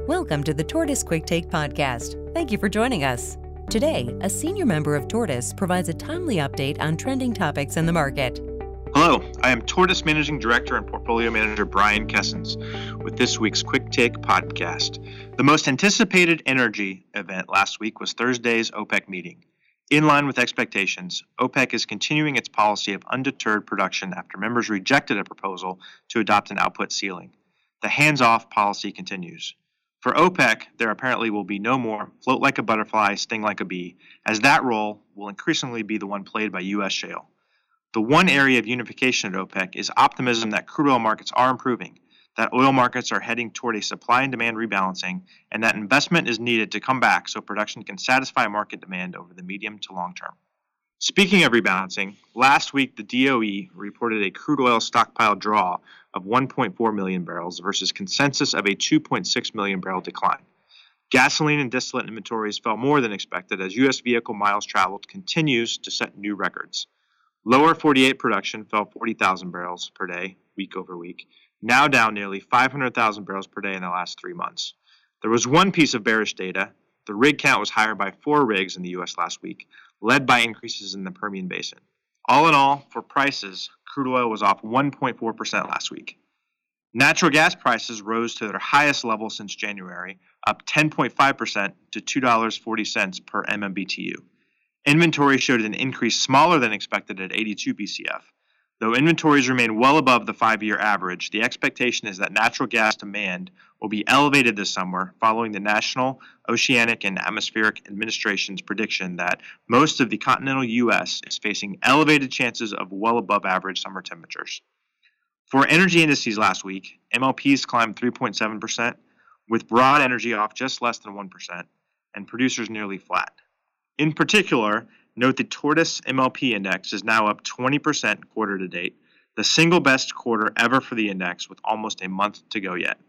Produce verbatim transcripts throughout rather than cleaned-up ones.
Welcome to the Tortoise Quick Take podcast. Thank you for joining us. Today, a senior member of Tortoise provides a timely update on trending topics in the market. Hello, I am Tortoise Managing Director and Portfolio Manager Brian Kessens with this week's Quick Take podcast. The most anticipated energy event last week was Thursday's OPEC meeting. In line with expectations, OPEC is continuing its policy of undeterred production after members rejected a proposal to adopt an output ceiling. The hands-off policy continues. For OPEC, there apparently will be no more float like a butterfly, sting like a bee, as that role will increasingly be the one played by U S shale. The one area of unification at OPEC is optimism that crude oil markets are improving, that oil markets are heading toward a supply and demand rebalancing, and that investment is needed to come back so production can satisfy market demand over the medium to long term. Speaking of rebalancing, last week the D O E reported a crude oil stockpile draw of one point four million barrels versus consensus of a two point six million barrel decline. Gasoline and distillate inventories fell more than expected as U S vehicle miles traveled continues to set new records. Lower forty-eight production fell forty thousand barrels per day, week over week, now down nearly five hundred thousand barrels per day in the last three months. There was one piece of bearish data. The rig count was higher by four rigs in the U S last week, led by increases in the Permian Basin. All in all, for prices, crude oil was off one point four percent last week. Natural gas prices rose to their highest level since January, up ten point five percent to two dollars and forty cents per M M B T U. Inventory showed an increase smaller than expected at eighty-two B C F. Though inventories remain well above the five-year average, the expectation is that natural gas demand will be elevated this summer following the National Oceanic and Atmospheric Administration's prediction that most of the continental U S is facing elevated chances of well above average summer temperatures. For energy indices last week, M L Ps climbed three point seven percent, with broad energy off just less than one percent, and producers nearly flat. In particular, note the Tortoise M L P index is now up twenty percent quarter to date, the single best quarter ever for the index with almost a month to go yet.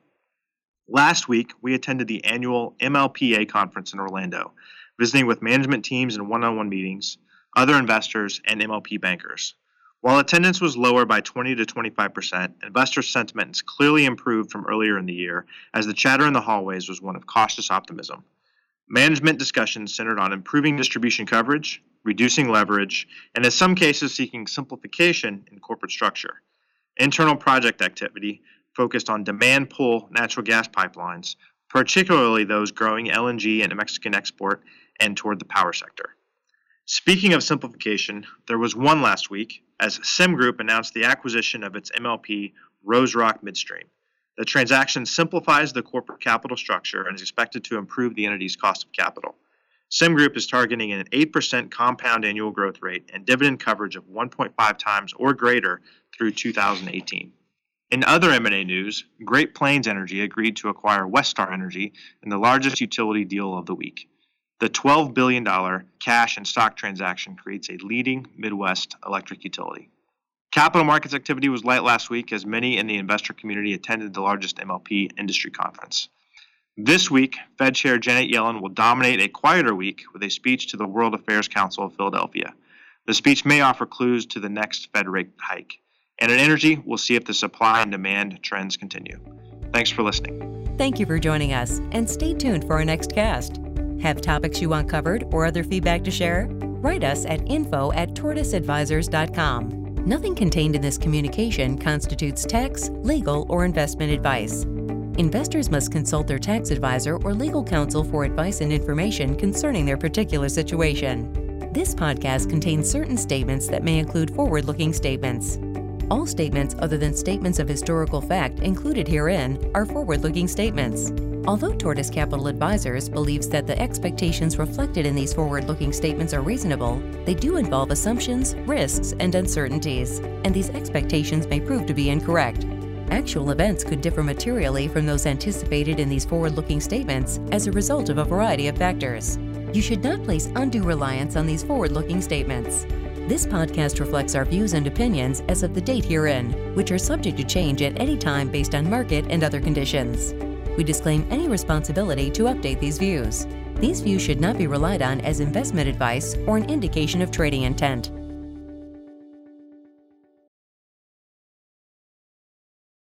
Last week, we attended the annual M L P A conference in Orlando, visiting with management teams and one-on-one meetings, other investors, and M L P bankers. While attendance was lower by twenty to twenty-five percent, investor sentiment has clearly improved from earlier in the year, as the chatter in the hallways was one of cautious optimism. Management discussions centered on improving distribution coverage, reducing leverage, and in some cases seeking simplification in corporate structure. Internal project activity focused on demand pull natural gas pipelines, particularly those growing L N G and Mexican export and toward the power sector. Speaking of simplification, there was one last week as SIM Group announced the acquisition of its M L P Rose Rock Midstream. The transaction simplifies the corporate capital structure and is expected to improve the entity's cost of capital. SIM Group is targeting an eight percent compound annual growth rate and dividend coverage of one point five times or greater through two thousand eighteen. In other M and A news, Great Plains Energy agreed to acquire Westar Energy in the largest utility deal of the week. The twelve billion dollars cash and stock transaction creates a leading Midwest electric utility. Capital markets activity was light last week as many in the investor community attended the largest M L P industry conference. This week, Fed Chair Janet Yellen will dominate a quieter week with a speech to the World Affairs Council of Philadelphia. The speech may offer clues to the next Fed rate hike. And in energy, we'll see if the supply and demand trends continue. Thanks for listening. Thank you for joining us, and stay tuned for our next cast. Have topics you want covered or other feedback to share? Write us at info at tortoise advisors dot com. Nothing contained in this communication constitutes tax, legal, or investment advice. Investors must consult their tax advisor or legal counsel for advice and information concerning their particular situation. This podcast contains certain statements that may include forward-looking statements. All statements other than statements of historical fact included herein are forward-looking statements. Although Tortoise Capital Advisors believes that the expectations reflected in these forward-looking statements are reasonable, they do involve assumptions, risks, and uncertainties, and these expectations may prove to be incorrect. Actual events could differ materially from those anticipated in these forward-looking statements as a result of a variety of factors. You should not place undue reliance on these forward-looking statements. This podcast reflects our views and opinions as of the date herein, which are subject to change at any time based on market and other conditions. We disclaim any responsibility to update these views. These views should not be relied on as investment advice or an indication of trading intent.